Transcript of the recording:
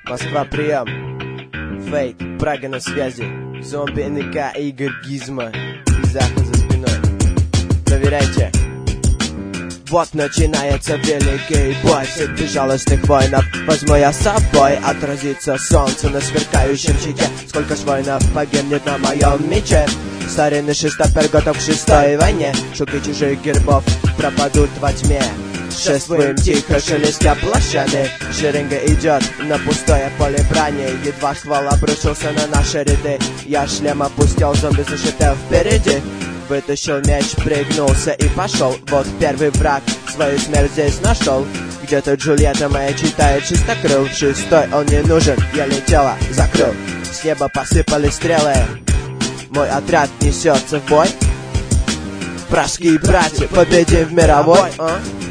Москва, прием. Фейт, Прага на связи. Зомби, НК, Игорь Гизма. И Захар за спиной. Проверяйте. Вот начинается великий бой всех безжалостных воинов. Возьму я с собой, отразится солнце на сверкающем щите. Сколько ж воинов погибнет на моем мече. Старинный шестопер готов к шестой войне. Шуки чужих гербов пропадут во тьме. Шествуем тихо, шелестя плащами. Шеренга идет на пустое поле брани. Едва ствол обрушился на наши ряды. Я шлем опустил, зомби зашипел впереди. Вытащил меч, пригнулся и пошел. Вот первый враг свою смерть здесь нашел. Где-то Джульетта моя читает чистокрыл. Шестой он не нужен, я летела, закрыл. С неба посыпали стрелы. Мой отряд несется в бой. Пражские братья, победим в мировой.